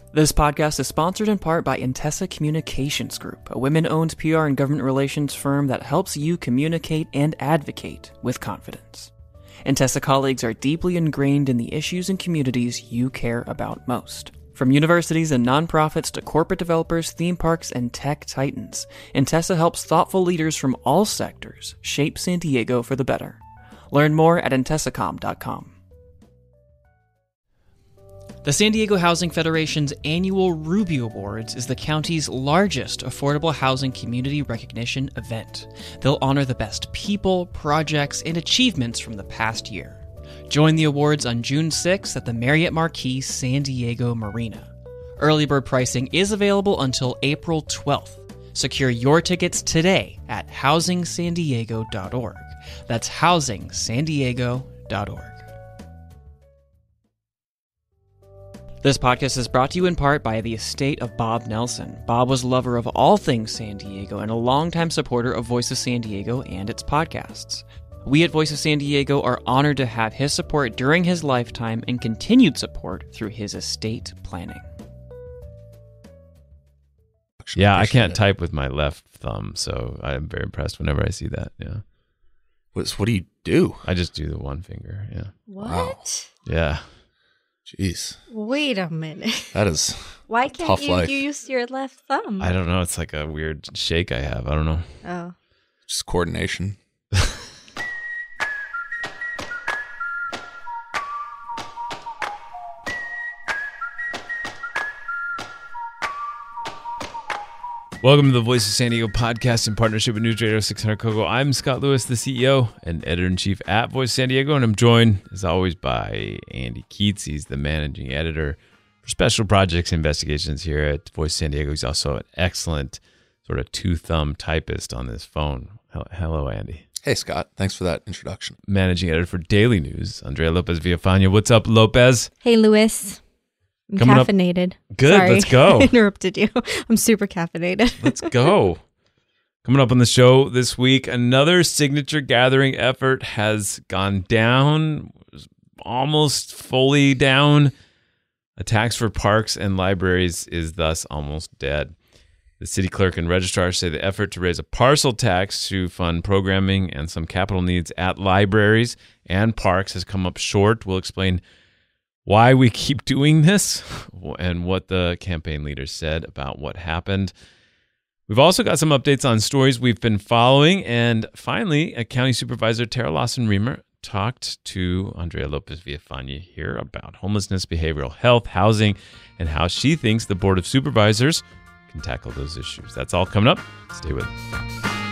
This podcast is sponsored in part by Intessa Communications Group, a women-owned PR and government relations firm that helps you communicate and advocate with confidence. Intessa colleagues are deeply ingrained in the issues and communities you care about most. From universities and nonprofits to corporate developers, theme parks, and tech titans, Intessa helps thoughtful leaders from all sectors shape San Diego for the better. Learn more at intessacom.com. The San Diego Housing Federation's annual Ruby Awards is the county's largest affordable housing community recognition event. They'll honor the best people, projects, and achievements from the past year. Join the awards on June 6th at the Marriott Marquis San Diego Marina. Early bird pricing is available until April 12th. Secure your tickets today at housingsandiego.org. That's housingsandiego.org. This podcast is brought to you in part by the estate of Bob Nelson. Bob was a lover of all things San Diego and a longtime supporter of Voice of San Diego and its podcasts. We at Voice of San Diego are honored to have his support during his lifetime and continued support through his estate planning. Yeah, I can't type with my left thumb, so I'm very impressed whenever I see that. Yeah. What do you do? I just do the one finger. Yeah. What? Wow. Yeah. Jeez. Wait a minute. That is Why can't tough you life. use your left thumb? I don't know. It's like a weird shake I have. I don't know. Oh. just coordination. Welcome to the Voice of San Diego podcast in partnership with News Radio 600 Kogo. I'm Scott Lewis, the CEO and editor-in-chief at Voice of San Diego, and I'm joined, as always, by Andy Keats. He's the managing editor for special projects and investigations here at Voice of San Diego. He's also an excellent sort of two-thumb typist on this phone. Hello, Andy. Hey, Scott. Thanks for that introduction. Managing editor for Daily News, Andrea Lopez Villafana. What's up, Lopez? Hey, Lewis. I'm Coming up- caffeinated. Good, Sorry. let's go. I interrupted you. I'm super caffeinated. Let's go. Coming up on the show this week, another signature gathering effort has gone down, almost fully down. A tax for parks and libraries is thus almost dead. The city clerk and registrar say the effort to raise a parcel tax to fund programming and some capital needs at libraries and parks has come up short. We'll explain why we keep doing this and what the campaign leaders said about what happened. We've also got some updates on stories we've been following. And finally, County Supervisor Tara Lawson-Remer talked to Andrea Lopez Villafana here about homelessness, behavioral health, housing, and how she thinks the Board of Supervisors can tackle those issues. That's all coming up. Stay with us.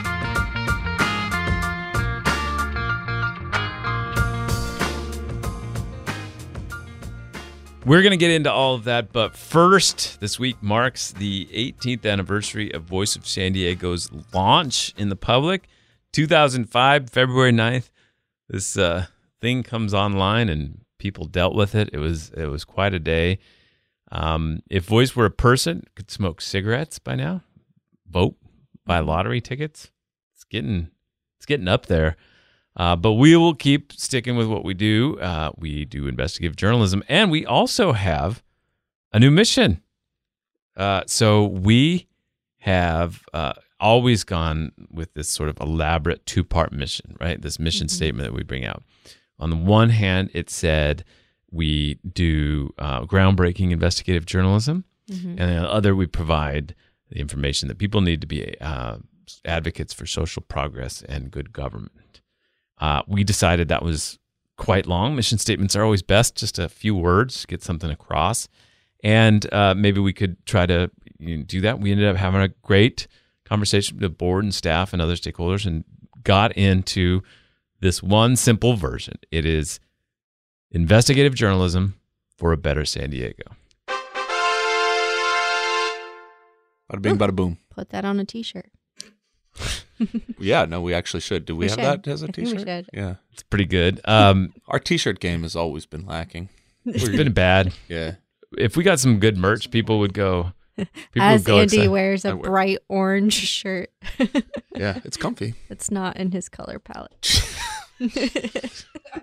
We're going to get into all of that, but first, this week marks the 18th anniversary of Voice of San Diego's launch in the public. 2005, February 9th, this thing comes online and people dealt with it. It was quite a day. If Voice were a person, could smoke cigarettes by now, vote, buy lottery tickets. It's getting up there. But we will keep sticking with what we do. We do investigative journalism, and we also have a new mission. So we have always gone with this sort of elaborate two-part mission, right? This mission statement that we bring out. On the one hand, it said we do groundbreaking investigative journalism, and on the other, we provide the information that people need to be advocates for social progress and good government. We decided that was quite long. Mission statements are always best, just a few words, get something across. And maybe we could try to do that. We ended up having a great conversation with the board and staff and other stakeholders and got into this one simple version. It is investigative journalism for a better San Diego. Bada bing, bada boom. Put that on a t-shirt. Yeah, no, we actually should. Do we have should. that as a I think t-shirt? we should. Yeah. It's pretty good. Our t-shirt game has always been lacking. It's been bad. Yeah. If we got some good merch, people would go. As Andy excited. wears a I wear- bright orange shirt. Yeah, it's comfy. It's not in his color palette.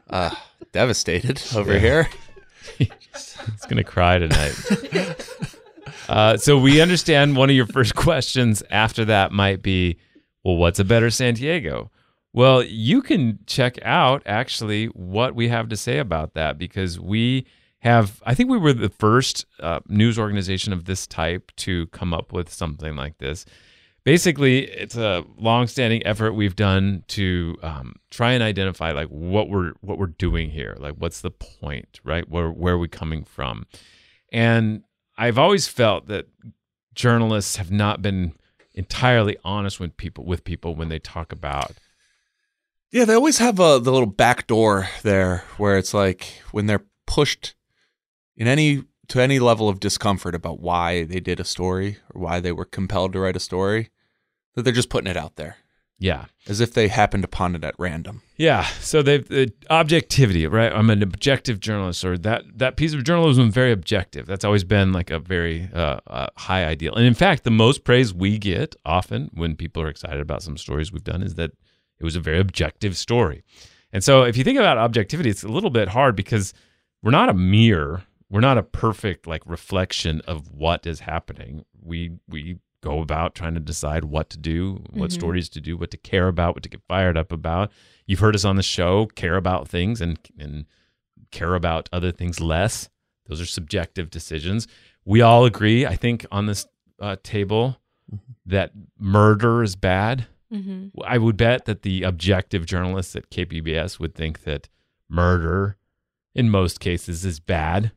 Devastated over here. He's gonna cry tonight. So we understand one of your first questions after that might be, well, what's a better San Diego? Well, you can check out actually what we have to say about that, because I think we were the first news organization of this type to come up with something like this. Basically, it's a long-standing effort we've done to try and identify like what we're doing here, like what's the point, right? Where are we coming from? And I've always felt that journalists have not been entirely honest with people when they talk about. Yeah, they always have the little back door there where it's like when they're pushed to any level of discomfort about why they did a story or why they were compelled to write a story, that they're just putting it out there. Yeah. As if they happened upon it at random. Yeah. So the objectivity, right? I'm an objective journalist, or that piece of journalism is very objective. That's always been like a very high ideal. And in fact, the most praise we get often when people are excited about some stories we've done is that it was a very objective story. And so if you think about objectivity, it's a little bit hard because we're not a mirror. We're not a perfect like reflection of what is happening. We go about trying to decide what to do, what stories to do, what to care about, what to get fired up about. You've heard us on the show care about things and care about other things less. Those are subjective decisions. We all agree, I think, on this table that murder is bad. Mm-hmm. I would bet that the objective journalists at KPBS would think that murder, in most cases, is bad.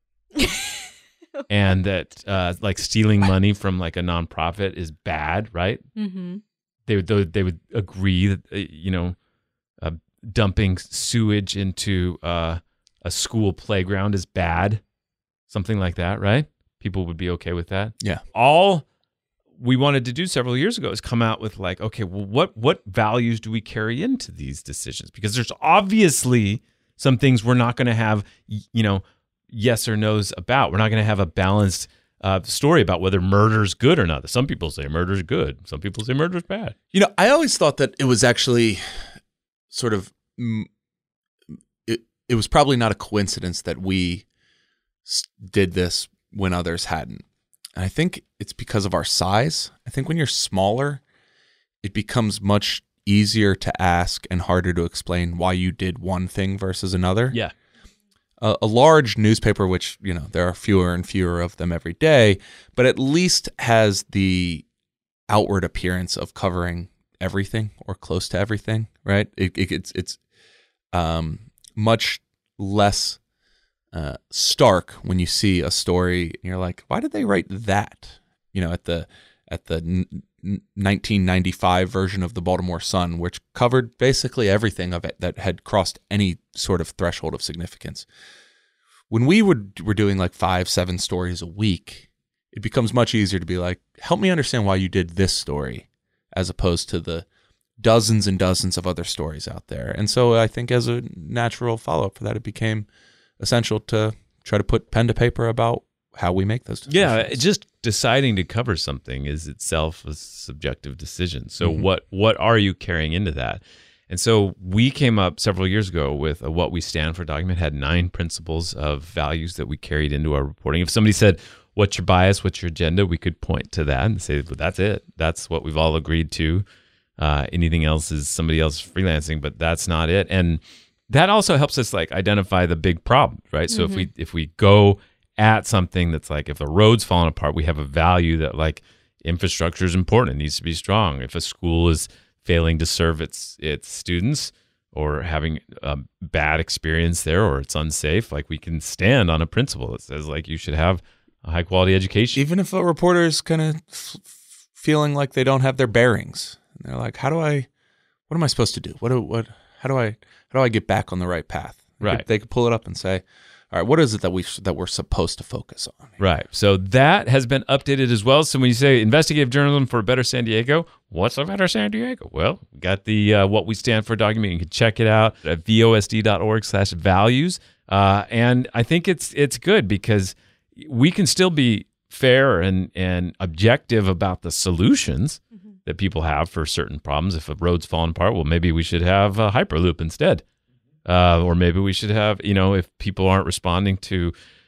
And that like stealing money from like a nonprofit is bad, right? Mm-hmm. They would agree that dumping sewage into a school playground is bad, something like that, right? People would be okay with that. Yeah. All we wanted to do several years ago is come out with like, okay, well, what values do we carry into these decisions? Because there's obviously some things we're not going to have, yes or no's about. We're not going to have a balanced story about whether murder's good or not. Some people say murder's good. Some people say murder's bad. I always thought that it was actually sort of, it was probably not a coincidence that we did this when others hadn't. And I think it's because of our size. I think when you're smaller, it becomes much easier to ask and harder to explain why you did one thing versus another. Yeah. A large newspaper, which, there are fewer and fewer of them every day, but at least has the outward appearance of covering everything or close to everything, right? It's much less stark when you see a story and you're like, why did they write that? At the 1995 version of the Baltimore Sun, which covered basically everything of it that had crossed any sort of threshold of significance. When we were doing like 5-7 stories a week, it becomes much easier to be like, help me understand why you did this story, as opposed to the dozens and dozens of other stories out there. And so I think as a natural follow-up for that, it became essential to try to put pen to paper about how we make those decisions. Yeah, just deciding to cover something is itself a subjective decision. So what are you carrying into that? And so we came up several years ago with a What We Stand For document, had 9 principles of values that we carried into our reporting. If somebody said, what's your bias, what's your agenda, we could point to that and say, well, that's it. That's what we've all agreed to. Anything else is somebody else freelancing, but that's not it. And that also helps us like identify the big problem, right? So if we go at something that's like, if the road's falling apart, we have a value that like infrastructure is important. It needs to be strong. If a school is failing to serve its students or having a bad experience there, or it's unsafe, like we can stand on a principle that says like you should have a high quality education. Even if a reporter is kind of feeling like they don't have their bearings, and they're like, what am I supposed to do? How do I get back on the right path? Right. They could pull it up and say, all right, what is it that we're supposed to focus on? Right. So that has been updated as well. So when you say investigative journalism for a better San Diego, what's a better San Diego? Well, we got the What We Stand For document. You can check it out at vosd.org/values. And I think it's good because we can still be fair and objective about the solutions that people have for certain problems. If a road's falling apart, well, maybe we should have a Hyperloop instead. Or maybe we should have, if people aren't responding to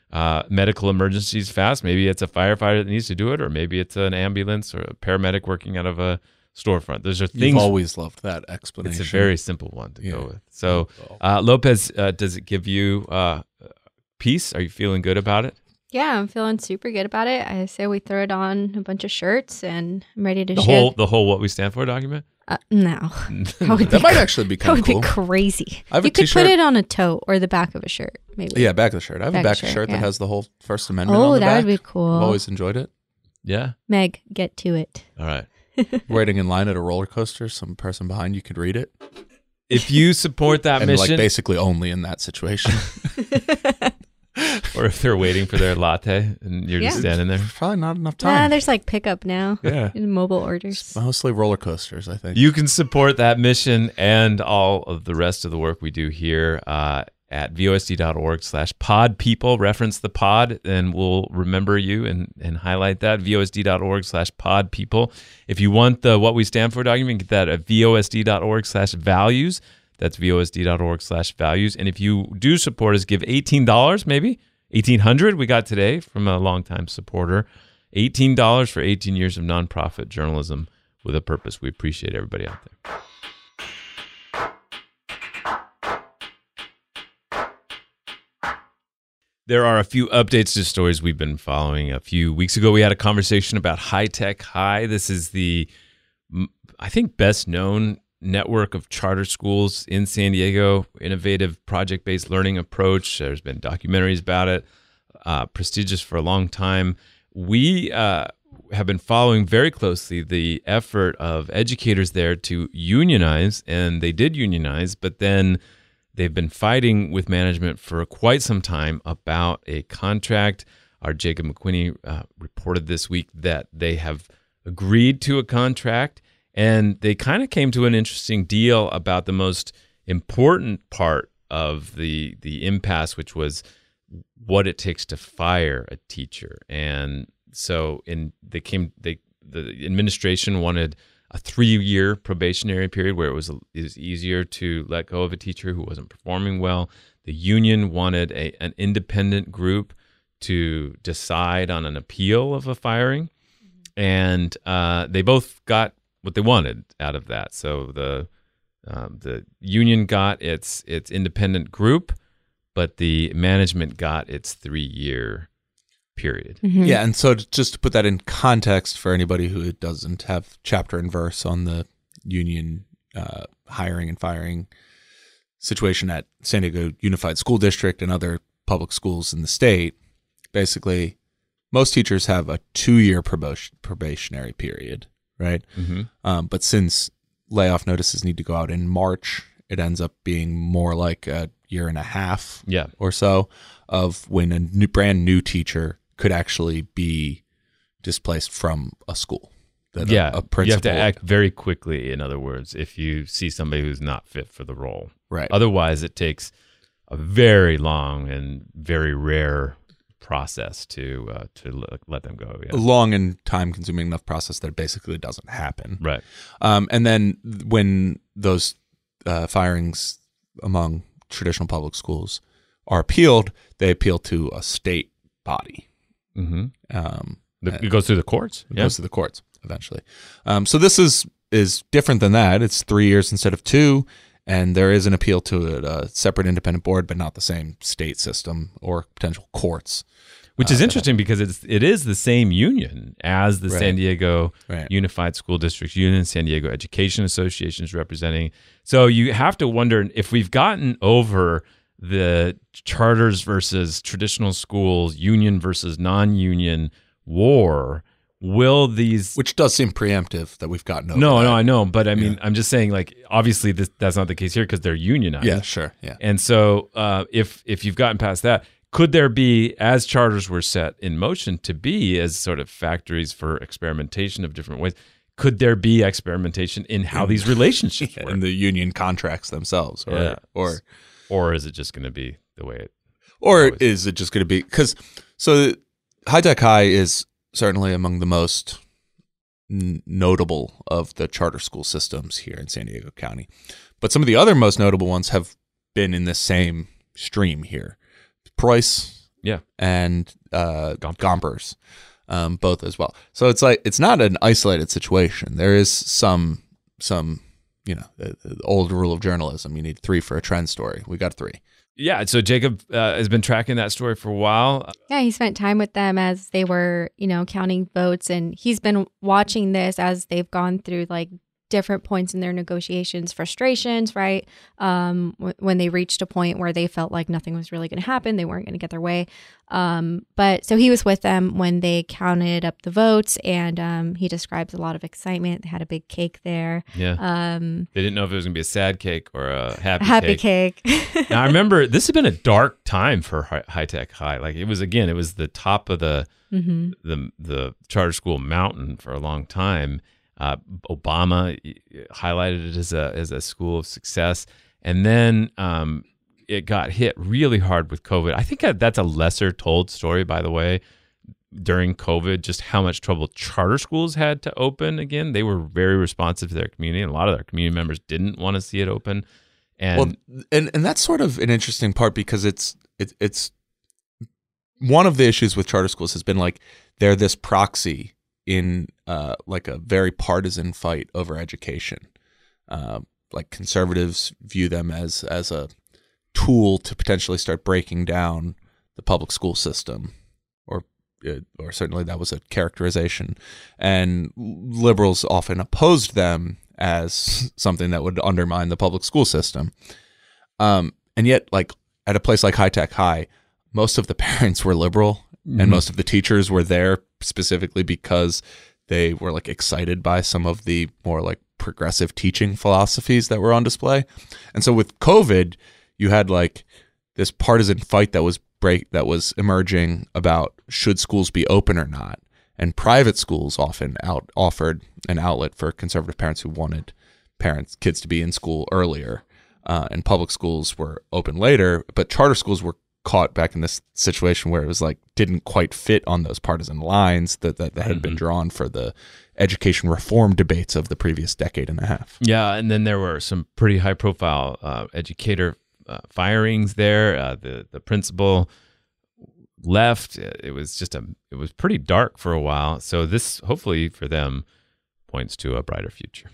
medical emergencies fast. Maybe it's a firefighter that needs to do it, or maybe it's an ambulance or a paramedic working out of a storefront. Those are things. You've always loved that explanation. It's a very simple one to go with. So, Lopez, does it give you peace? Are you feeling good about it? Yeah, I'm feeling super good about it. I say we throw it on a bunch of shirts, and I'm ready to The whole What We Stand For document? No. That might actually be kind of cool. That would be crazy. I have You a could t-shirt. put it on a tote or the back of a shirt, maybe. Yeah, back of the shirt. I have a back of shirt, shirt that yeah. has the whole First Amendment on Oh, the that back. would be cool. I've always enjoyed it. Yeah. Meg, get to it. All right. Waiting in line at a roller coaster, some person behind you could read it. If you support that And mission, like basically only in that situation. or if they're waiting for their latte and you're just Yeah. standing there, Probably not enough Nah, time. there's like pickup now. Yeah. In mobile orders. Mostly roller coasters, I think. you can support that mission and all of the rest of the work we do here at vosd.org/podpeople. Reference the pod, and we'll remember you and highlight that. vosd.org/podpeople. If you want the What We Stand For document, get that at vosd.org/values. That's vosd.org/values. And if you do support us, give $18, maybe $1,800 we got today from a longtime supporter. $18 for 18 years of nonprofit journalism with a purpose. We appreciate everybody out there. There are a few updates to stories we've been following. A few weeks ago, we had a conversation about High Tech High. This is the, I think, best known network of charter schools in San Diego, innovative project-based learning approach. There's been documentaries about it, prestigious for a long time. We have been following very closely the effort of educators there to unionize, and they did unionize, but then they've been fighting with management for quite some time about a contract. Our Jacob McQuinney reported this week that they have agreed to a contract, and they kind of came to an interesting deal about the most important part of the impasse, which was what it takes to fire a teacher. And so the administration wanted a 3-year probationary period where it was easier to let go of a teacher who wasn't performing well. The union wanted an independent group to decide on an appeal of a firing, and they both got what they wanted out of that. So the union got its independent group, but the management got its 3-year period. Mm-hmm. Yeah, and so just to put that in context for anybody who doesn't have chapter and verse on the union hiring and firing situation at San Diego Unified School District and other public schools in the state, basically most teachers have a 2-year probationary period, right? Mm-hmm. But since layoff notices need to go out in March, it ends up being more like a 1.5 years or so of when a brand new teacher could actually be displaced from a school. A principal. You have to act very quickly, in other words, if you see somebody who's not fit for the role. Right. Otherwise, it takes a very long and very rare process to let them go. Yeah. A long and time-consuming enough process that it basically doesn't happen. Right. And then when those firings among traditional public schools are appealed, they appeal to a state body. Mm-hmm. It goes through the courts. It goes to the courts eventually. So this is different than that. It's 3 years instead of 2, and there is an appeal to a separate independent board, but not the same state system or potential courts. Which is interesting because it is the same union as the San Diego Unified School District Union, San Diego Education Association is representing. So you have to wonder if we've gotten over the charters versus traditional schools, union versus non-union war. Will these... Which does seem preemptive that we've gotten over. No, I know. But I mean, I'm just saying, like, obviously that's not the case here because they're unionized. Yeah, sure. Yeah. And so if you've gotten past that, could there be, as charters were set in motion to be as sort of factories for experimentation of different ways, could there be experimentation in how these relationships work? In the union contracts themselves? Or is it just going to be the way it... Or is it just going to be... Because, so High Tech High is certainly among the most notable of the charter school systems here in San Diego County. But some of the other most notable ones have been in the same stream here. Preuss Yeah. and Gompers, both as well. So it's like it's not an isolated situation. There is some the old rule of journalism. You need 3 for a trend story. We got 3. Yeah, so Jacob has been tracking that story for a while. Yeah, he spent time with them as they were, counting votes. And he's been watching this as they've gone through like different points in their negotiations, frustrations, right? When they reached a point where they felt like nothing was really going to happen, they weren't going to get their way. But so he was with them when they counted up the votes, and he describes a lot of excitement. They had a big cake there. Yeah. They didn't know if it was going to be a sad cake or a Happy cake. Now, I remember this had been a dark time for High Tech High. Like it was the top of the charter school mountain for a long time. Obama highlighted it as a school of success, and then it got hit really hard with COVID. I think that's a lesser told story, by the way. During COVID, just how much trouble charter schools had to open again. They were very responsive to their community, and a lot of their community members didn't want to see it open. And and that's sort of an interesting part because it's one of the issues with charter schools has been like they're this proxy in like a very partisan fight over education. Like conservatives view them as a tool to potentially start breaking down the public school system, or certainly that was a characterization. And liberals often opposed them as something that would undermine the public school system. And yet, like at a place like High Tech High, most of the parents were liberal. And most of the teachers were there specifically because they were like excited by some of the more like progressive teaching philosophies that were on display. And so with COVID, you had like this partisan fight that was emerging about should schools be open or not. And private schools often offered an outlet for conservative parents who wanted kids to be in school earlier. And public schools were open later, but charter schools were caught back in this situation where it was like didn't quite fit on those partisan lines that had been drawn for the education reform debates of the previous decade and a half. Yeah, and then there were some pretty high profile educator firings there. The principal left. It was pretty dark for a while. So this hopefully for them points to a brighter future.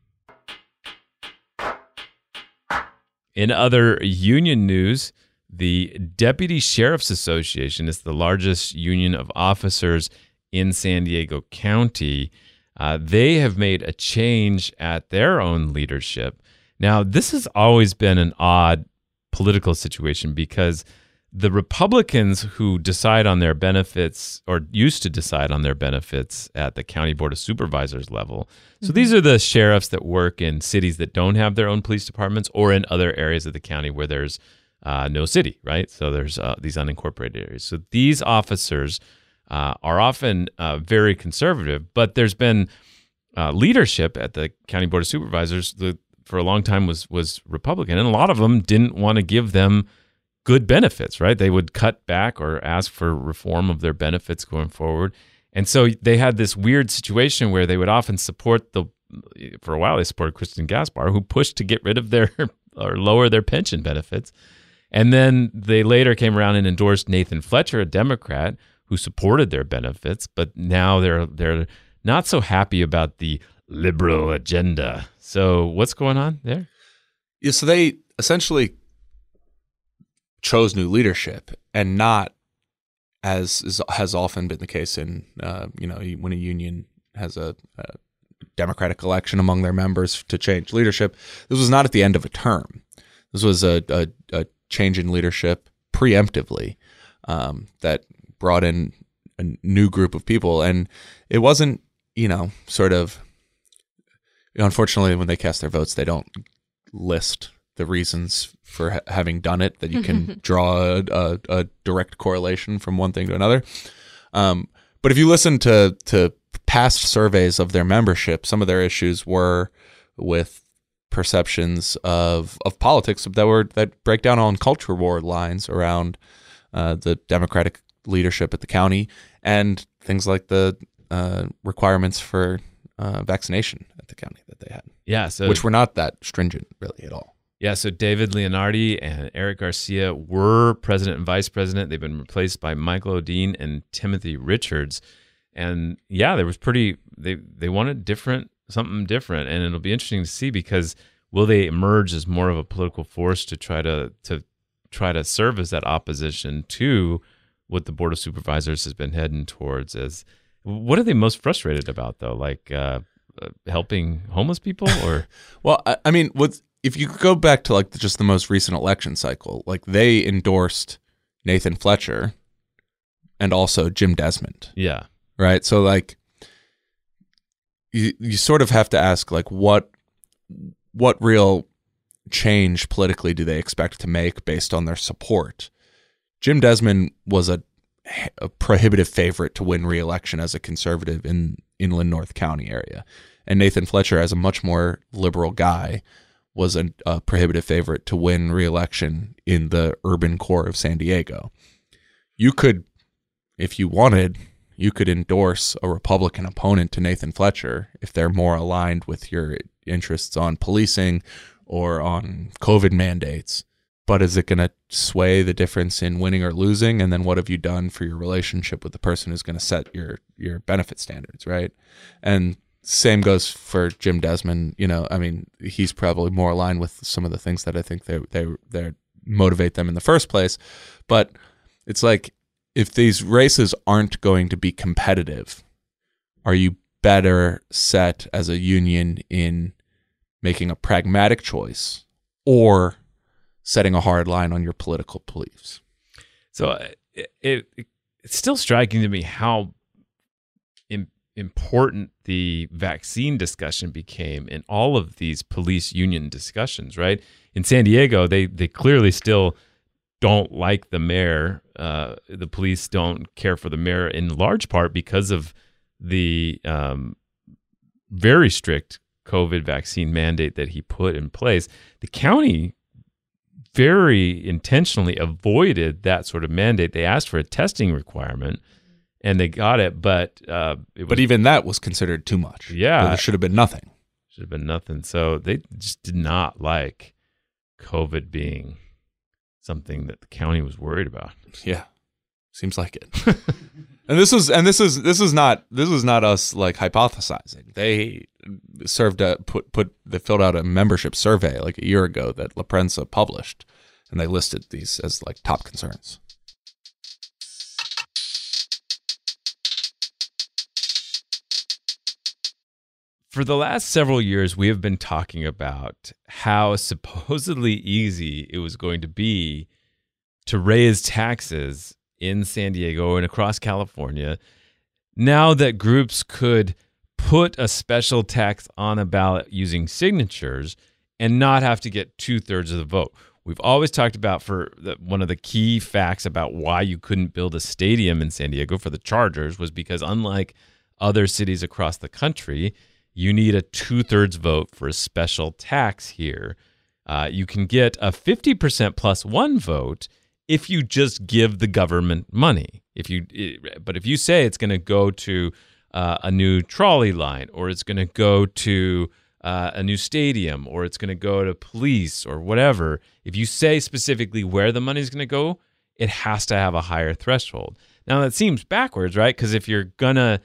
In other union news, the Deputy Sheriff's Association is the largest union of officers in San Diego County. They have made a change at their own leadership. Now, this has always been an odd political situation because the Republicans who decide on their benefits or used to decide on their benefits at the County Board of Supervisors level. So these are the sheriffs that work in cities that don't have their own police departments or in other areas of the county where there's no city, right? So there's these unincorporated areas. So these officers are often very conservative, but there's been leadership at the County Board of Supervisors that for a long time was Republican, and a lot of them didn't want to give them good benefits, right? They would cut back or ask for reform of their benefits going forward. And so they had this weird situation where they would often for a while they supported Kristen Gaspar, who pushed to get rid of their or lower their pension benefits. And then they later came around and endorsed Nathan Fletcher, a Democrat, who supported their benefits, but now they're not so happy about the liberal agenda. So what's going on there? Yeah, so they essentially chose new leadership, and not as has often been the case in when a union has a Democratic election among their members to change leadership. This was not at the end of a term. This was a change in leadership preemptively that brought in a new group of people. And it wasn't, unfortunately, when they cast their votes, they don't list the reasons for having done it, that you can draw a direct correlation from one thing to another. But if you listen to past surveys of their membership, some of their issues were with perceptions of politics that break down on culture war lines around the Democratic leadership at the county, and things like the requirements for vaccination at the county that they had. Yeah, so which were not that stringent really at all. Yeah, so David Leonardi and Eric Garcia were president and vice president. They've been replaced by Michael O'Dean and Timothy Richards. And yeah, there was they wanted something different. And it'll be interesting to see, because will they emerge as more of a political force to try to serve as that opposition to what the Board of Supervisors has been heading towards? What are they most frustrated about, though? Like helping homeless people, or? Well, I mean, if you go back to like just the most recent election cycle, like they endorsed Nathan Fletcher and also Jim Desmond. Yeah. Right. So like you sort of have to ask, like, what real change politically do they expect to make based on their support? Jim Desmond was a prohibitive favorite to win re-election as a conservative in inland North County area. And Nathan Fletcher, as a much more liberal guy, was a prohibitive favorite to win re-election in the urban core of San Diego. You could, if you wanted, you could endorse a Republican opponent to Nathan Fletcher if they're more aligned with your interests on policing or on COVID mandates. But is it going to sway the difference in winning or losing? And then what have you done for your relationship with the person who's going to set your benefit standards, right? And same goes for Jim Desmond. You know, I mean, he's probably more aligned with some of the things that I think they motivate them in the first place. But it's like, if these races aren't going to be competitive, are you better set as a union in making a pragmatic choice or setting a hard line on your political beliefs? So it's still striking to me how important the vaccine discussion became in all of these police union discussions, right? In San Diego, they clearly still don't like the mayor. The police don't care for the mayor in large part because of the very strict COVID vaccine mandate that he put in place. The county very intentionally avoided that sort of mandate. They asked for a testing requirement, and they got it, but even that was considered too much. Yeah, there should have been nothing. Should have been nothing. So they just did not like COVID being something that the county was worried about. Yeah, seems like it. And this is not us like hypothesizing. They they filled out a membership survey like a year ago that La Prensa published, and they listed these as like top concerns. For the last several years, we have been talking about how supposedly easy it was going to be to raise taxes in San Diego and across California, now that groups could put a special tax on a ballot using signatures and not have to get 2/3 of the vote. We've always talked about one of the key facts about why you couldn't build a stadium in San Diego for the Chargers was because, unlike other cities across the country, you need a 2/3 vote for a special tax here. You can get a 50% plus one vote if you just give the government money. But if you say it's going to go to a new trolley line, or it's going to go to a new stadium, or it's going to go to police or whatever, if you say specifically where the money is going to go, it has to have a higher threshold. Now that seems backwards, right? Because if you're gonna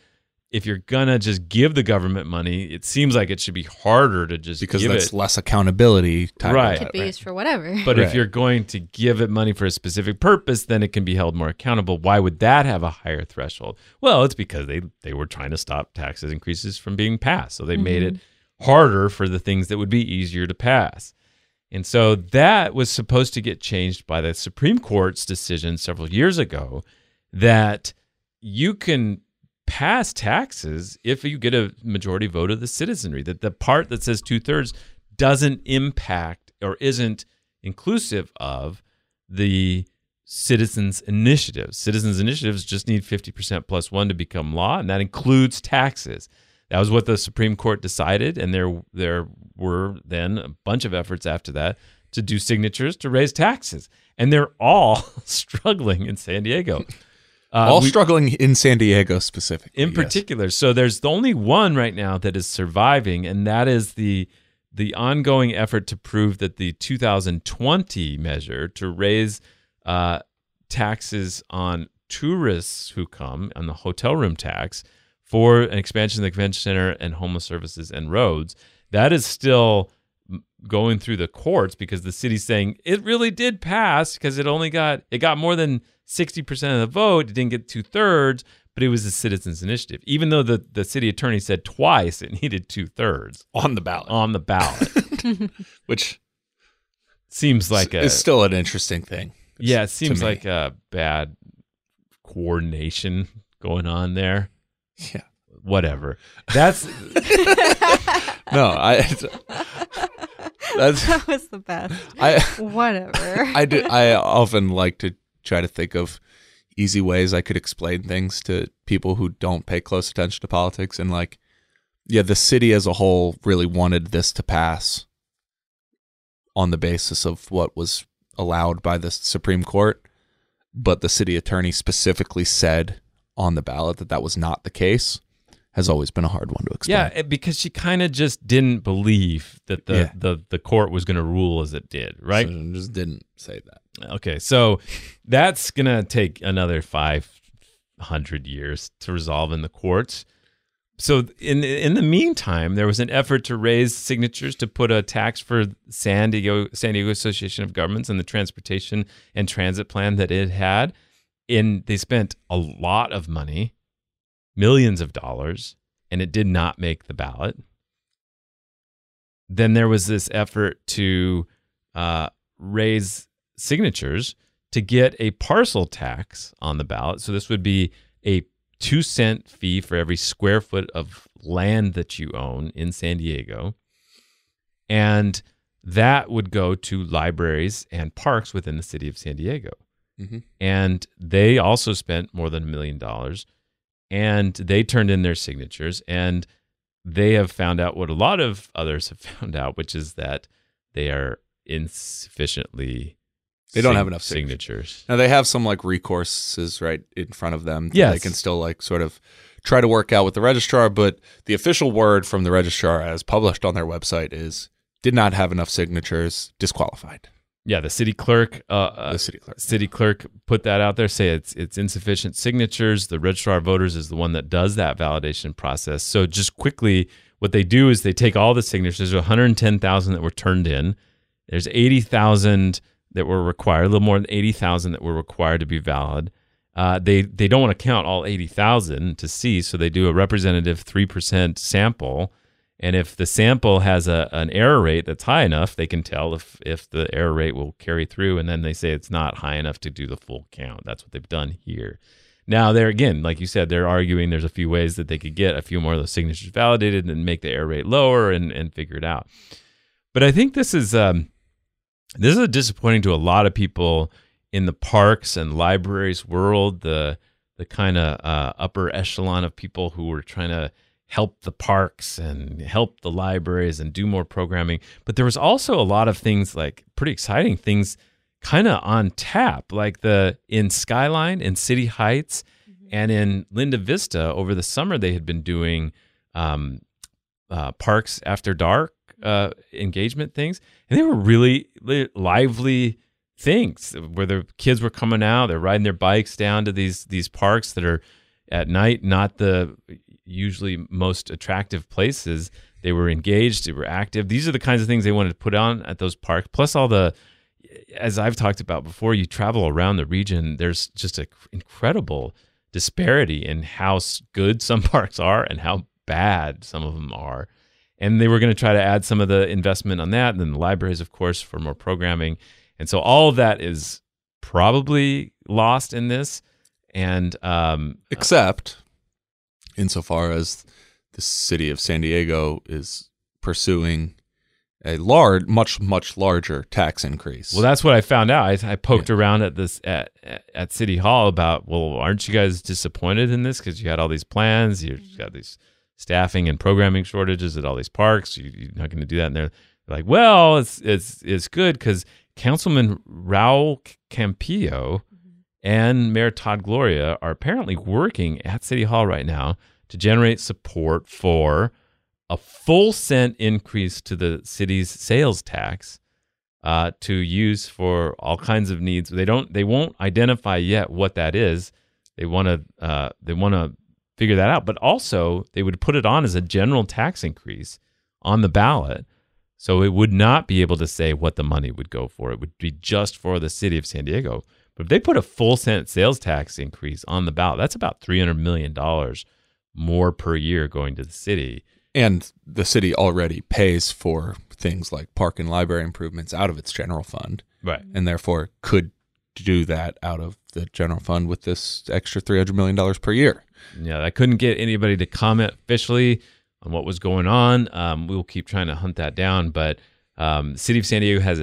just give the government money, it seems like it should be harder to just because give that's it. less accountability. Right. It could be used for whatever. But if you're going to give it money for a specific purpose, then it can be held more accountable. Why would that have a higher threshold? Well, it's because they were trying to stop taxes increases from being passed. So they made it harder for the things that would be easier to pass. And so that was supposed to get changed by the Supreme Court's decision several years ago, that you can pass taxes if you get a majority vote of the citizenry, that the part that says 2/3 doesn't impact or isn't inclusive of the citizens' initiatives. Citizens' initiatives just need 50% plus one to become law, and that includes taxes. That was what the Supreme Court decided, and there were then a bunch of efforts after that to do signatures to raise taxes, and they're all struggling in San Diego. Struggling in San Diego specifically. In particular. So there's the only one right now that is surviving, and that is the the ongoing effort to prove that the 2020 measure to raise taxes on tourists who come, on the hotel room tax, for an expansion of the convention center and homeless services and roads, that is still going through the courts because the city's saying it really did pass because it got more than 60% of the vote. It didn't get 2/3, but it was a citizens' initiative. Even though the city attorney said twice it needed 2/3 on the ballot. Which seems like it's still an interesting thing. Yeah, it seems like a bad coordination going on there. Yeah. Whatever. That's that was the best. Whatever. I often like to try to think of easy ways I could explain things to people who don't pay close attention to politics. And the city as a whole really wanted this to pass on the basis of what was allowed by the Supreme Court. But the city attorney specifically said on the ballot that was not the case. Has always been a hard one to explain. Yeah, because she kind of just didn't believe that the court was going to rule as it did, right? So just didn't say that. Okay, so that's going to take another 500 years to resolve in the courts. So in the meantime, there was an effort to raise signatures to put a tax for San Diego Association of Governments and the transportation and transit plan that it had. And they spent a lot of money, millions of dollars, and it did not make the ballot. Then there was this effort to raise signatures to get a parcel tax on the ballot. So this would be a 2-cent fee for every square foot of land that you own in San Diego. And that would go to libraries and parks within the city of San Diego. Mm-hmm. And they also spent more than $1 million. And they turned in their signatures, and they have found out what a lot of others have found out, which is that they are insufficiently. They don't have enough signatures. Now they have some recourses right in front of them. Yes. They can still sort of try to work out with the registrar, but the official word from the registrar as published on their website is did not have enough signatures, disqualified. Yeah, the city clerk. City clerk put that out there. Say it's insufficient signatures. The registrar of voters is the one that does that validation process. So just quickly, what they do is they take all the signatures. There's 110,000 that were turned in. There's 80,000 that were required. A little more than 80,000 that were required to be valid. They don't want to count all 80,000 to see, so they do a representative 3% sample. And if the sample has an error rate that's high enough, they can tell if the error rate will carry through, and then they say it's not high enough to do the full count. That's what they've done here. Now, there again, like you said, they're arguing there's a few ways that they could get a few more of those signatures validated and make the error rate lower and figure it out. But I think this is disappointing to a lot of people in the parks and libraries world, the kind of upper echelon of people who were trying to help the parks and help the libraries and do more programming. But there was also a lot of things, pretty exciting things kind of on tap, in Skyline, in City Heights, and in Linda Vista over the summer. They had been doing parks after dark engagement things, and they were really lively things where the kids were coming out, they're riding their bikes down to these parks that are at night not the usually most attractive places. They were engaged, they were active. These are the kinds of things they wanted to put on at those parks. Plus all the, as I've talked about before, you travel around the region, there's just an incredible disparity in how good some parks are and how bad some of them are. And they were going to try to add some of the investment on that. And then the libraries, of course, for more programming. And so all of that is probably lost in this. And except insofar as the city of San Diego is pursuing a much larger tax increase. Well, that's what I found out. I poked around at this at City Hall about, well, aren't you guys disappointed in this because you had all these plans, you've got these staffing and programming shortages at all these parks. You're not going to do that, and they're like, well, it's good because Councilman Raul Campillo and Mayor Todd Gloria are apparently working at City Hall right now to generate support for a full cent increase to the city's sales tax to use for all kinds of needs. They won't identify yet what that is. They want to figure that out, but also they would put it on as a general tax increase on the ballot. So it would not be able to say what the money would go for. It would be just for the city of San Diego. But if they put a full cent sales tax increase on the ballot, that's about $300 million more per year going to the city. And the city already pays for things like park and library improvements out of its general fund. Right. And therefore could do that out of the general fund with this extra $300 million per year. Yeah, I couldn't get anybody to comment officially on what was going on. We'll keep trying to hunt that down. But the city of San Diego has a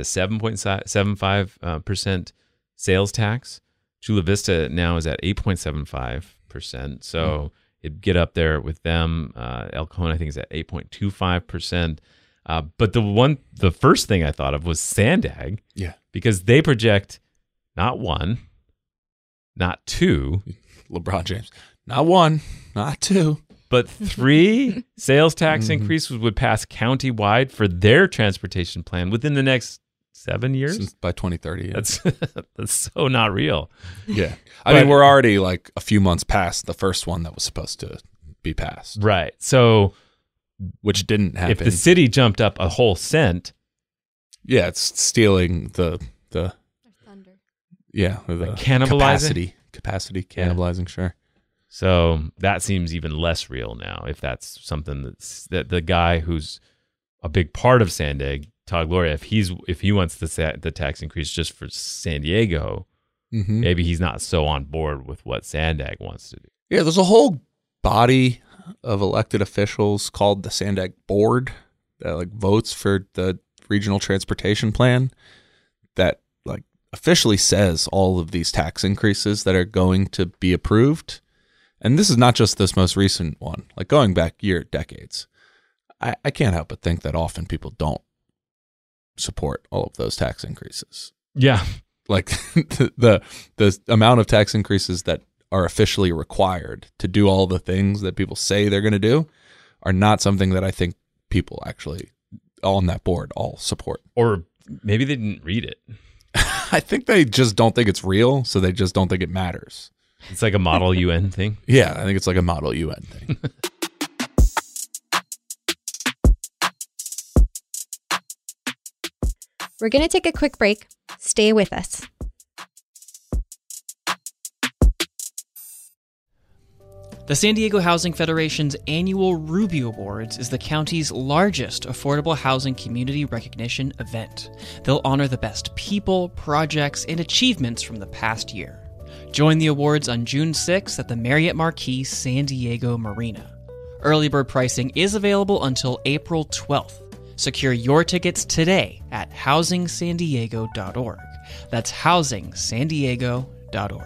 7.75% sales tax. Chula Vista now is at 8.75%. So it'd get up there with them. El Cajon, I think, is at 8.25%. But the first thing I thought of was Sandag. Yeah. Because they project not one, not two. LeBron James. Not one, not two. But 3 sales tax increases would pass countywide for their transportation plan within the next 7 years. By 2030. Yeah. That's so not real. Yeah. I mean, we're already like a few months past the first one that was supposed to be passed. Right. So which didn't happen. If the city jumped up a whole cent. Yeah, it's stealing the thunder. Yeah. The cannibalizing? Capacity cannibalizing, sure. So that seems even less real now. If that's something that the guy who's a big part of Sandag, Todd Gloria, if he wants the tax increase just for San Diego, maybe he's not so on board with what Sandag wants to do. Yeah, there's a whole body of elected officials called the Sandag Board that like votes for the regional transportation plan that like officially says all of these tax increases that are going to be approved. And this is not just this most recent one, like going back decades. I can't help but think that often people don't support all of those tax increases. Yeah. Like the amount of tax increases that are officially required to do all the things that people say they're going to do are not something that I think people actually on that board all support. Or maybe they didn't read it. I think they just don't think it's real, so they just don't think it matters. It's like a model UN thing? Yeah, I think it's like a model UN thing. We're going to take a quick break. Stay with us. The San Diego Housing Federation's annual Ruby Awards is the county's largest affordable housing community recognition event. They'll honor the best people, projects, and achievements from the past year. Join the awards on June 6th at the Marriott Marquis San Diego Marina. Early bird pricing is available until April 12th. Secure your tickets today at housingsandiego.org. That's housingsandiego.org.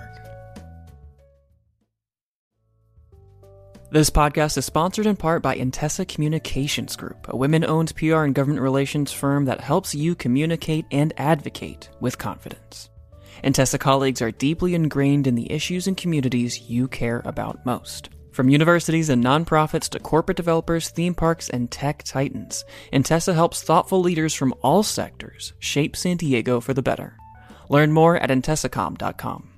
This podcast is sponsored in part by Intessa Communications Group, a women-owned PR and government relations firm that helps you communicate and advocate with confidence. Intessa colleagues are deeply ingrained in the issues and communities you care about most. From universities and nonprofits to corporate developers, theme parks, and tech titans, Intessa helps thoughtful leaders from all sectors shape San Diego for the better. Learn more at intessacom.com.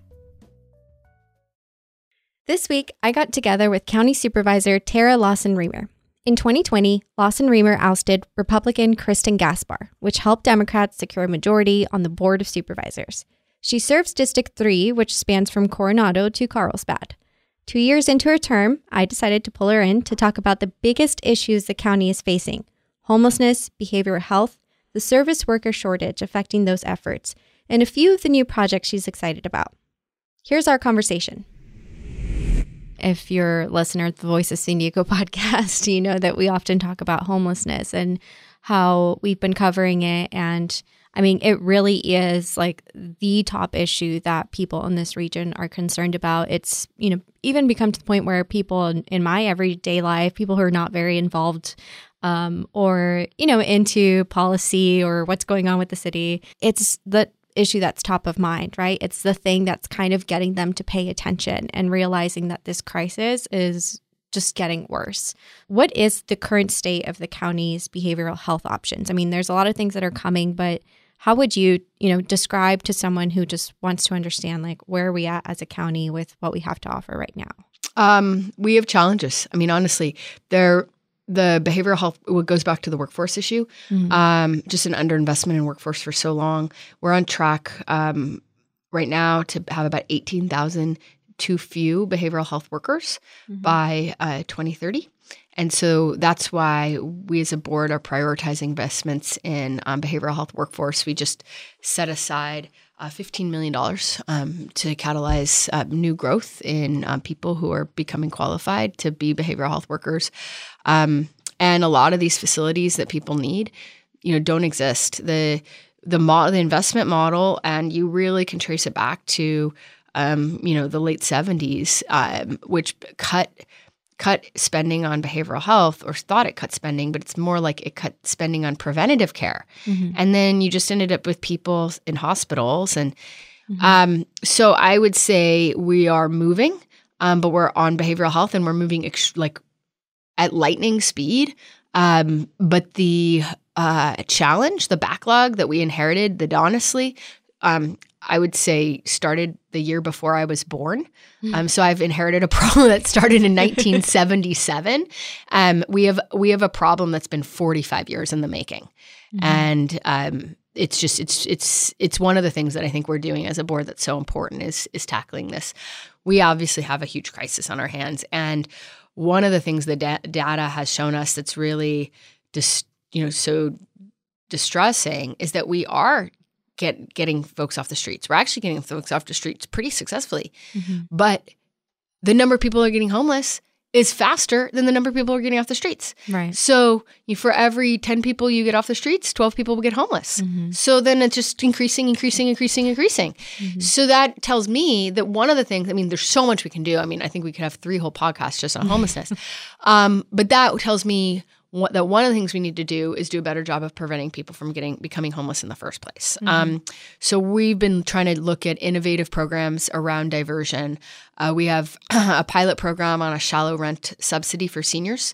This week, I got together with County Supervisor Tara Lawson-Remer. In 2020, Lawson-Remer ousted Republican Kristen Gaspar, which helped Democrats secure a majority on the Board of Supervisors. She serves District 3, which spans from Coronado to Carlsbad. 2 years into her term, I decided to pull her in to talk about the biggest issues the county is facing: homelessness, behavioral health, the service worker shortage affecting those efforts, and a few of the new projects she's excited about. Here's our conversation. If you're a listener to the Voice of San Diego podcast, you know that we often talk about homelessness and how we've been covering it. And I mean, it really is like the top issue that people in this region are concerned about. It's, you know, even become to the point where people in my everyday life, people who are not very involved or, you know, into policy or what's going on with the city, it's the issue that's top of mind, right? It's the thing that's kind of getting them to pay attention and realizing that this crisis is just getting worse. What is the current state of the county's behavioral health options? I mean, there's a lot of things that are coming, but how would you, describe to someone who just wants to understand, like, where are we at as a county with what we have to offer right now? We have challenges. I mean, honestly, the behavioral health, it goes back to the workforce issue. Just an underinvestment in workforce for so long. We're on track right now to have about 18,000 too few behavioral health workers by 2030. And so that's why we as a board are prioritizing investments in behavioral health workforce. We just set aside $15 million to catalyze new growth in people who are becoming qualified to be behavioral health workers. And a lot of these facilities that people need, don't exist. The investment model, and you really can trace it back to the late 70s, which cut spending on behavioral health, or thought it cut spending, but it's more like it cut spending on preventative care. And then you just ended up with people in hospitals. And so I would say we are moving, but we're on behavioral health and we're moving at lightning speed. But the challenge, the backlog that we inherited, honestly, I would say started the year before I was born. So I've inherited a problem that started in 1977. We have a problem that's been 45 years in the making. And it's one of the things that I think we're doing as a board that's so important is tackling this. We obviously have a huge crisis on our hands. And one of the things the data has shown us that's really so distressing is that we are getting folks off the streets. We're actually getting folks off the streets pretty successfully. But the number of people who are getting homeless is faster than the number of people who are getting off the streets. Right. So for every 10 people you get off the streets, 12 people will get homeless. So then it's just increasing. So that tells me that one of the things, I mean, there's so much we can do. I mean, I think we could have 3 whole podcasts just on homelessness. But that tells me that one of the things we need to do is do a better job of preventing people from becoming homeless in the first place. So we've been trying to look at innovative programs around diversion. We have a pilot program on a shallow rent subsidy for seniors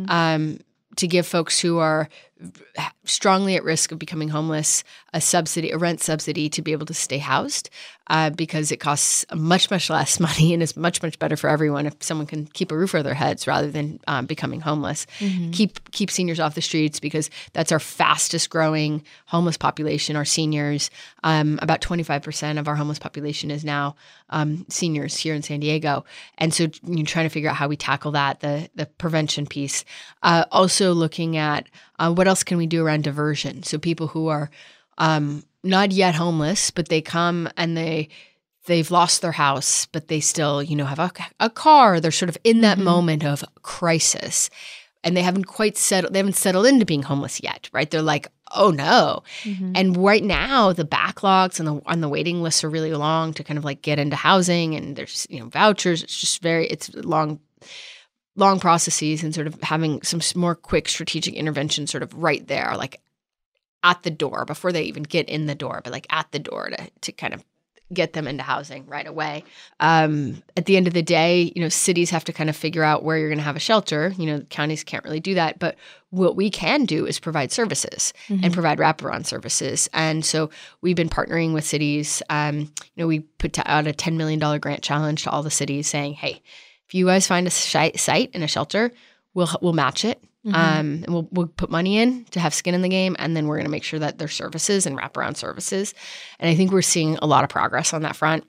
to give folks who are strongly at risk of becoming homeless a rent subsidy to be able to stay housed, because it costs much, much less money and is much, much better for everyone if someone can keep a roof over their heads rather than becoming homeless. Keep seniors off the streets, because that's our fastest growing homeless population, our seniors. About 25% of our homeless population is now seniors here in San Diego. And so you're trying to figure out how we tackle that, the prevention piece. Also looking at what else can we do around diversion? So people who are not yet homeless, but they come and they've lost their house, but they still, have a car. They're sort of in that moment of crisis, and they haven't quite settled. They haven't settled into being homeless yet, right? They're like, oh no. And right now the backlogs on the waiting lists are really long to kind of like get into housing, and there's, vouchers. It's just it's long processes, and sort of having some more quick strategic intervention sort of right there, like at the door before they even get in the door, but like at the door to kind of get them into housing right away. At the end of the day, cities have to kind of figure out where you're going to have a shelter. Counties can't really do that, but what we can do is provide services and provide wraparound services. And so we've been partnering with cities. We put out a $10 million grant challenge to all the cities saying, hey, if you guys find a site and a shelter, we'll match it. And we'll put money in to have skin in the game, and then we're going to make sure that there's services and wraparound services. And I think we're seeing a lot of progress on that front.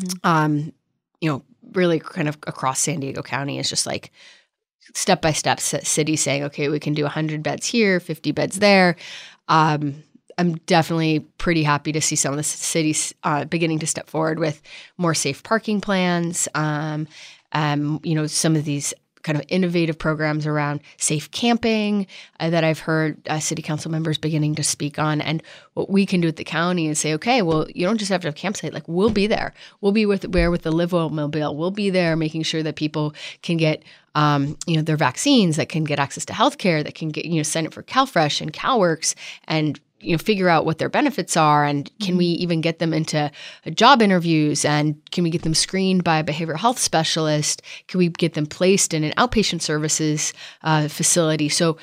Really kind of across San Diego County is just like step-by-step cities saying, okay, we can do 100 beds here, 50 beds there. I'm definitely pretty happy to see some of the cities beginning to step forward with more safe parking plans. Some of these kind of innovative programs around safe camping that I've heard city council members beginning to speak on. And what we can do at the county is say, okay, well, you don't just have to have a campsite. Like, we'll be there. We'll be with the LiveWell. We'll be there making sure that people can get their vaccines, that can get access to healthcare, that can get, sign up for CalFresh and CalWorks, and figure out what their benefits are, and can we even get them into job interviews, and can we get them screened by a behavioral health specialist? Can we get them placed in an outpatient services facility? So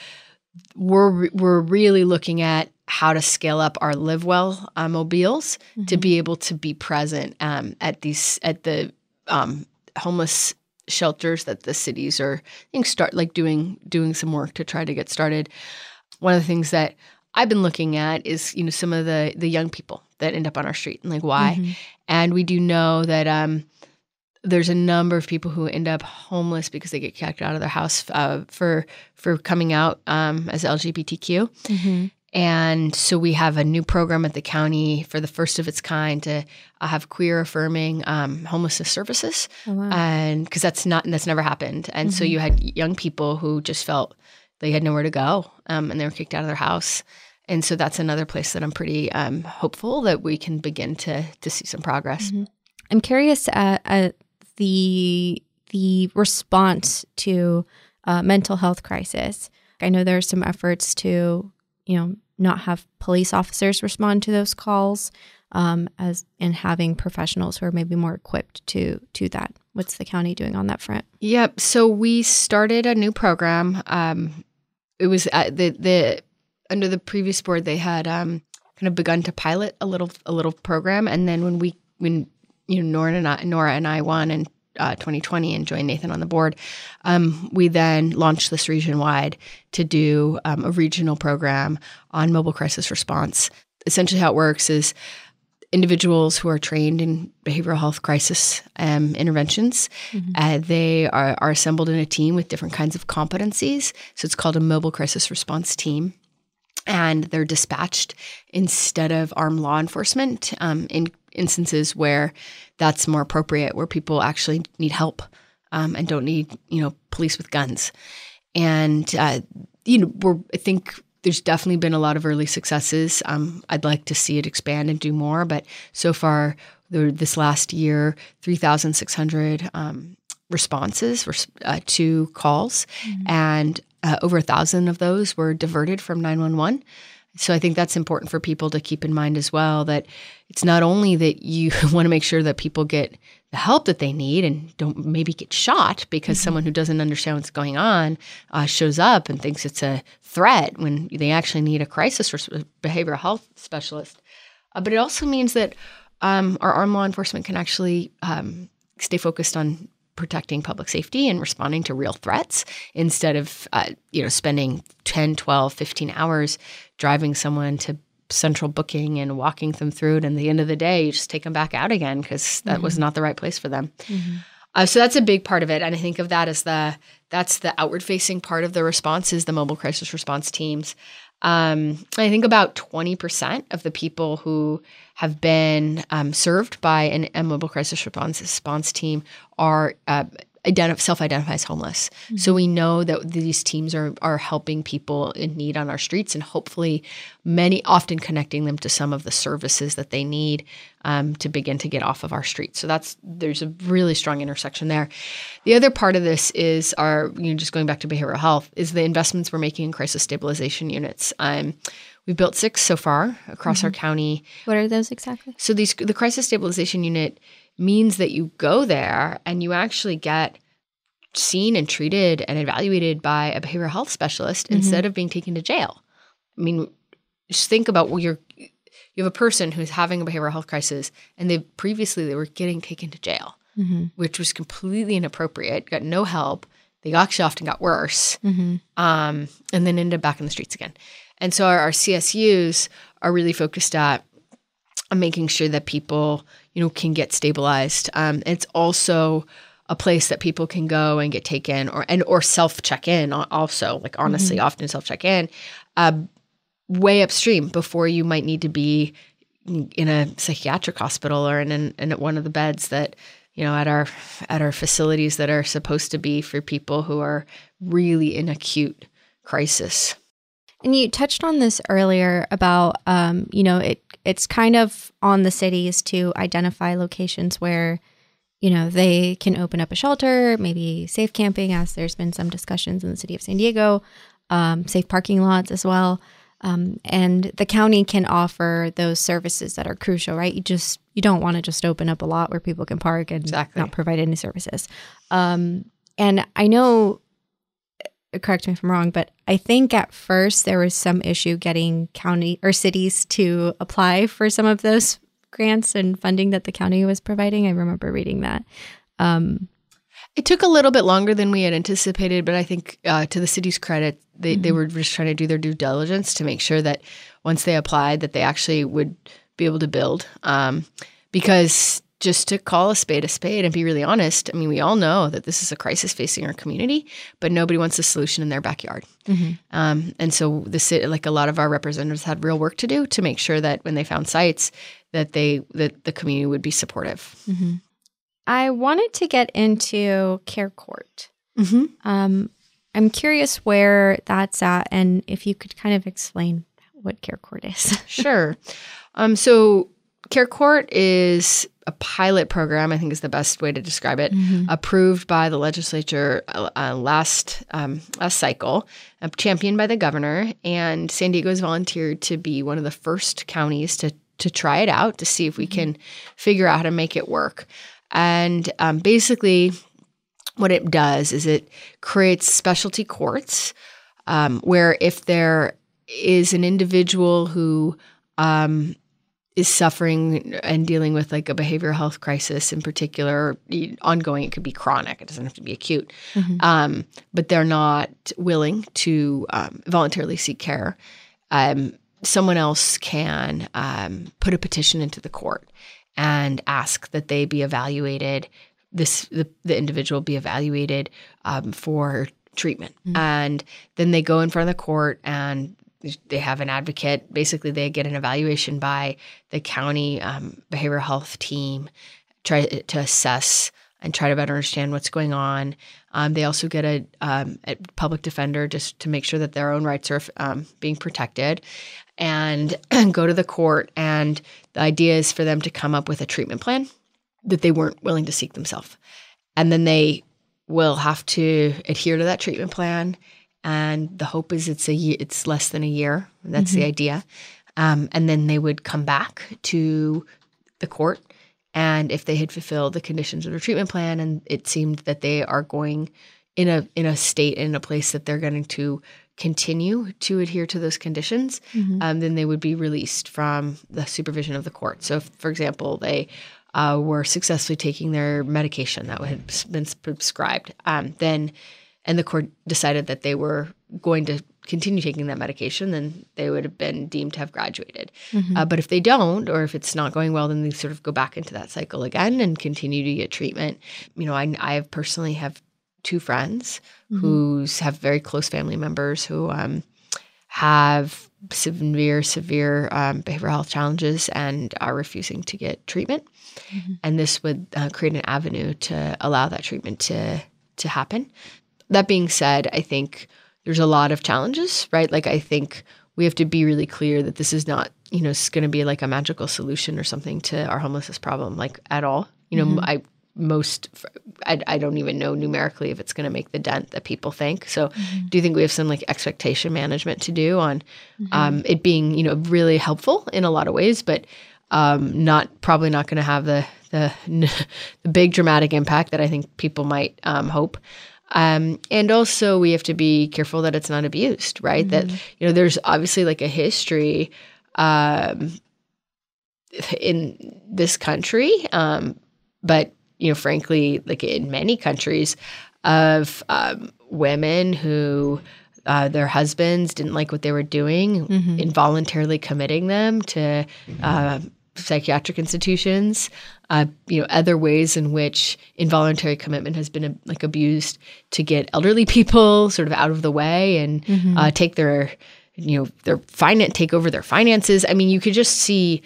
we're really looking at how to scale up our Live Well mobiles to be able to be present at the homeless shelters that the cities are doing some work to try to get started. One of the things that I've been looking at is some of the young people that end up on our street and like why. And we do know that there's a number of people who end up homeless because they get kicked out of their house for coming out as LGBTQ. And so we have a new program at the county for the first of its kind to have queer affirming homelessness services. Oh, wow. And because that's never happened. And so you had young people who just felt they had nowhere to go and they were kicked out of their house. And so that's another place that I'm pretty hopeful that we can begin to see some progress. I'm curious at the response to mental health crisis. I know there are some efforts to not have police officers respond to those calls, and having professionals who are maybe more equipped to that. What's the county doing on that front? Yep. So we started a new program. It was under the previous board, they had kind of begun to pilot a little program, and then when Nora and I won in 2020 and joined Nathan on the board, we then launched this region-wide to do a regional program on mobile crisis response. Essentially how it works is individuals who are trained in behavioral health crisis interventions, they are assembled in a team with different kinds of competencies. So it's called a mobile crisis response team. And they're dispatched instead of armed law enforcement in instances where that's more appropriate, where people actually need help and don't need, police with guns. And, I think there's definitely been a lot of early successes. I'd like to see it expand and do more. But so far, this last year, 3,600 responses to calls, and over 1,000 of those were diverted from 911. So I think that's important for people to keep in mind as well, that it's not only that you want to make sure that people get the help that they need and don't maybe get shot because someone who doesn't understand what's going on shows up and thinks it's a threat when they actually need a crisis behavioral health specialist. But it also means that our armed law enforcement can actually stay focused on protecting public safety and responding to real threats instead of, spending 10, 12, 15 hours driving someone to central booking and walking them through it. And at the end of the day, you just take them back out again because that was not the right place for them. So that's a big part of it. And I think of that as that's the outward facing part of the response is the mobile crisis response teams. I think about 20% of the people who have been served by a mobile crisis response team are self-identify as homeless. So we know that these teams are helping people in need on our streets, and hopefully often connecting them to some of the services that they need to begin to get off of our streets. So there's a really strong intersection there. The other part of this is just going back to behavioral health, is the investments we're making in crisis stabilization units. We've built 6 so far across our county. What are those exactly? So the crisis stabilization unit means that you go there and you actually get seen and treated and evaluated by a behavioral health specialist instead of being taken to jail. I mean, just think about you have a person who's having a behavioral health crisis, and they were getting taken to jail, which was completely inappropriate, got no help. They actually often got worse, and then ended up back in the streets again. And so our CSUs are really focused on making sure that people, can get stabilized. It's also a place that people can go and get taken or self-check in also, like honestly, often self-check in way upstream before you might need to be in a psychiatric hospital or in one of the beds that, at our facilities that are supposed to be for people who are really in acute crisis. And you touched on this earlier about, it's kind of on the cities to identify locations where, they can open up a shelter, maybe safe camping, as there's been some discussions in the city of San Diego, safe parking lots as well. And the county can offer those services that are crucial, right? You don't want to just open up a lot where people can park and not provide any services. And I know, correct me if I'm wrong, but I think at first there was some issue getting county or cities to apply for some of those grants and funding that the county was providing. I remember reading that. It took a little bit longer than we had anticipated, but I think to the city's credit, they were just trying to do their due diligence to make sure that once they applied that they actually would be able to build. Because just to call a spade and be really honest, I mean, we all know that this is a crisis facing our community, but nobody wants a solution in their backyard. And so like a lot of our representatives had real work to do to make sure that when they found sites that the community would be supportive. I wanted to get into Care Court. I'm curious where that's at and if you could kind of explain what Care Court is. Sure. So Care Court is a pilot program, I think is the best way to describe it, approved by the legislature last cycle, championed by the governor, and San Diego has volunteered to be one of the first counties to try it out to see if we can figure out how to make it work. And basically what it does is it creates specialty courts where if there is an individual who is suffering and dealing with like a behavioral health crisis in particular, ongoing, it could be chronic, it doesn't have to be acute, but they're not willing to voluntarily seek care, someone else can put a petition into the court and ask that they be evaluated, the individual be evaluated for treatment. And then they go in front of the court and they have an advocate. Basically, they get an evaluation by the county behavioral health team, try to assess and try to better understand what's going on. They also get a public defender just to make sure that their own rights are being protected, and go to the court. And the idea is for them to come up with a treatment plan that they weren't willing to seek themselves. And then they will have to adhere to that treatment plan. And the hope is it's less than a year. That's the idea. And then they would come back to the court. And if they had fulfilled the conditions of the treatment plan and it seemed that they are going in a state, in a place that they're going to continue to adhere to those conditions, then they would be released from the supervision of the court. So if, for example, they were successfully taking their medication that had been prescribed, and the court decided that they were going to continue taking that medication, then they would have been deemed to have graduated. But if they don't, or if it's not going well, then they sort of go back into that cycle again and continue to get treatment. You know, I personally have two friends who have very close family members who have severe behavioral health challenges and are refusing to get treatment. And this would create an avenue to allow that treatment to happen. That being said, I think there's a lot of challenges, right? Like, I think we have to be really clear that this is not, it's going to be like a magical solution or something to our homelessness problem, like at all. I don't even know numerically if it's going to make the dent that people think. So do you think we have some like expectation management to do on it being, really helpful in a lot of ways, but probably not going to have the big dramatic impact that I think people might hope. And also we have to be careful that it's not abused, right? That, there's obviously like a history in this country, but, frankly, like in many countries of women who their husbands didn't like what they were doing, involuntarily committing them to psychiatric institutions, other ways in which involuntary commitment has been abused to get elderly people sort of out of the way and take take over their finances. I mean, you could just see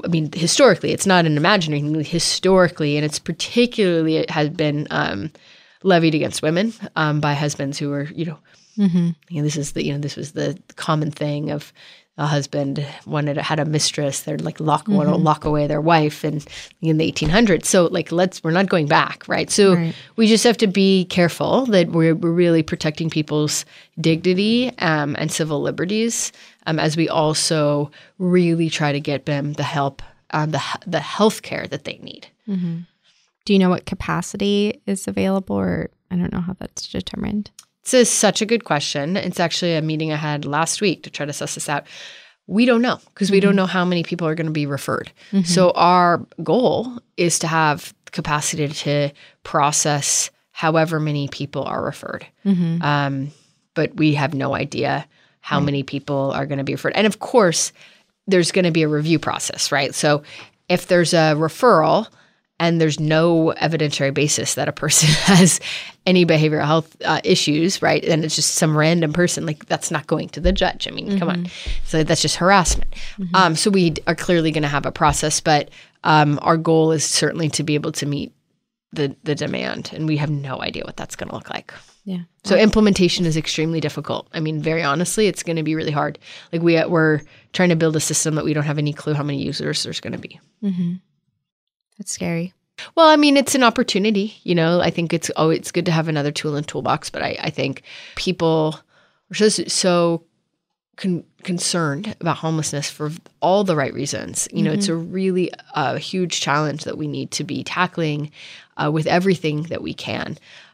historically, it's not an imaginary thing, historically, and it's particularly, it has been levied against women by husbands who were, this was the common thing of a husband had a mistress, they'd like want to lock away their wife in the 1800s. So like, we're not going back, right? So we just have to be careful that we're really protecting people's dignity and civil liberties, as we also really try to get them the help, the health care that they need. Mm-hmm. Do you know what capacity is available, or I don't know how that's determined? It's such a good question. It's actually a meeting I had last week to try to suss this out. We don't know because we don't know how many people are going to be referred. Mm-hmm. So our goal is to have capacity to process however many people are referred. Mm-hmm. But we have no idea how many people are going to be referred. And of course, there's going to be a review process, right? So if there's a referral and there's no evidentiary basis that a person has any behavioral health issues, right? And it's just some random person, like that's not going to the judge. I mean, come on. So that's just harassment. Mm-hmm. So we are clearly going to have a process, but our goal is certainly to be able to meet the demand, and we have no idea what that's going to look like. Yeah. So implementation is extremely difficult. I mean, very honestly, it's going to be really hard. Like we're trying to build a system that we don't have any clue how many users there's going to be. Mm-hmm. That's scary. Well, I mean, it's an opportunity. I think it's good to have another tool in the toolbox. But I think people are just so concerned about homelessness for all the right reasons. It's a really huge challenge that we need to be tackling with everything that we can.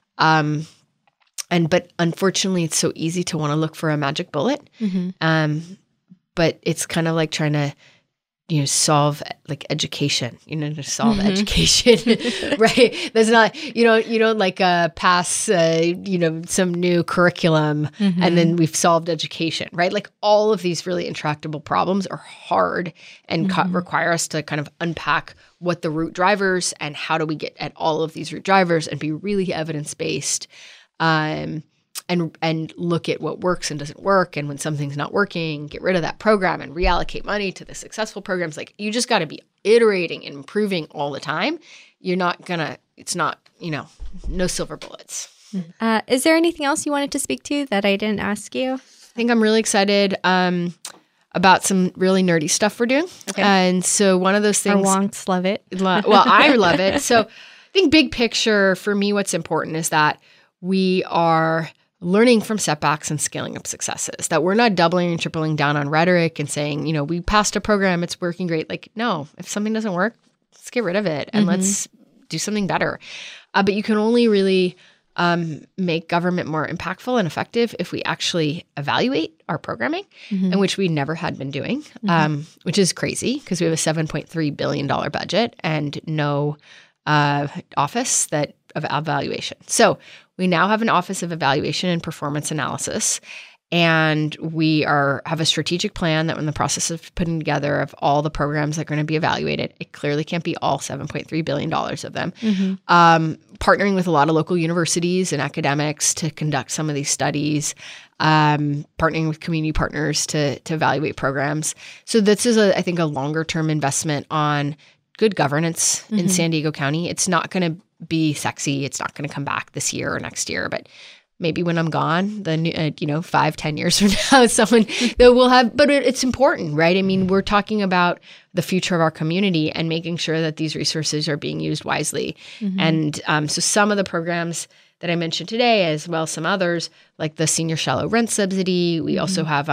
But unfortunately, it's so easy to want to look for a magic bullet. Mm-hmm. But it's kind of like trying to solve like education, to solve education, right? There's not, you don't like pass, some new curriculum and then we've solved education, right? Like all of these really intractable problems are hard and require us to kind of unpack what the root drivers and how do we get at all of these root drivers and be really evidence-based, and look at what works and doesn't work. And when something's not working, get rid of that program and reallocate money to the successful programs. Like you just got to be iterating and improving all the time. It's not, no silver bullets. Is there anything else you wanted to speak to that I didn't ask you? I think I'm really excited about some really nerdy stuff we're doing. Okay. And so one of those things. Our wonks love it. Well, I love it. So I think big picture for me, what's important is that we are learning from setbacks and scaling up successes, that we're not doubling and tripling down on rhetoric and saying, we passed a program, it's working great. Like, no, if something doesn't work, let's get rid of it and let's do something better. But you can only really make government more impactful and effective if we actually evaluate our programming, and which we never had been doing, which is crazy because we have a $7.3 billion budget and no office of evaluation. So we now have an Office of Evaluation and Performance Analysis, and we have a strategic plan that we're in the process of putting together of all the programs that are going to be evaluated. It clearly can't be all $7.3 billion of them. Partnering with a lot of local universities and academics to conduct some of these studies, partnering with community partners to evaluate programs. So this is, I think, a longer-term investment on good governance in San Diego County. It's not going to be sexy. It's not going to come back this year or next year, but maybe when I'm gone, then 5-10 years from now, someone that will have. But it's important, right? I mean, we're talking about the future of our community and making sure that these resources are being used wisely. And so some of the programs that I mentioned today, as well as some others, like the Senior Shallow Rent Subsidy. We also have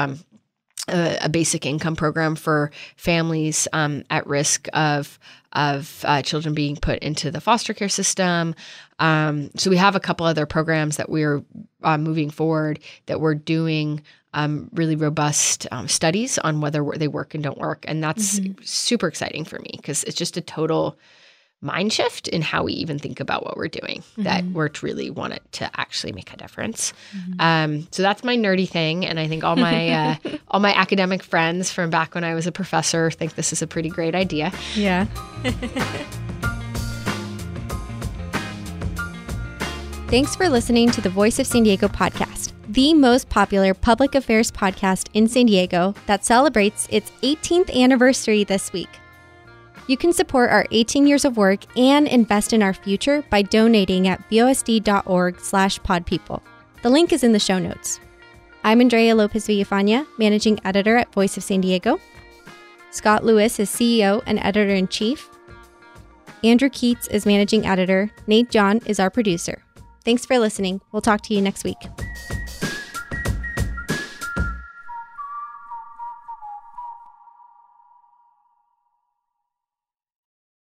a basic income program for families at risk of children being put into the foster care system. So we have a couple other programs that we're moving forward that we're doing really robust studies on whether they work and don't work. And that's super exciting for me because it's just a total mind shift in how we even think about what we're doing, that we're really want it to actually make a difference. So that's my nerdy thing. And I think all my all my academic friends from back when I was a professor think this is a pretty great idea. Yeah. Thanks for listening to the Voice of San Diego podcast, the most popular public affairs podcast in San Diego that celebrates its 18th anniversary this week. You can support our 18 years of work and invest in our future by donating at vosd.org/podpeople. The link is in the show notes. I'm Andrea Lopez Villafana, Managing Editor at Voice of San Diego. Scott Lewis is CEO and Editor-in-Chief. Andrew Keats is Managing Editor. Nate John is our producer. Thanks for listening. We'll talk to you next week.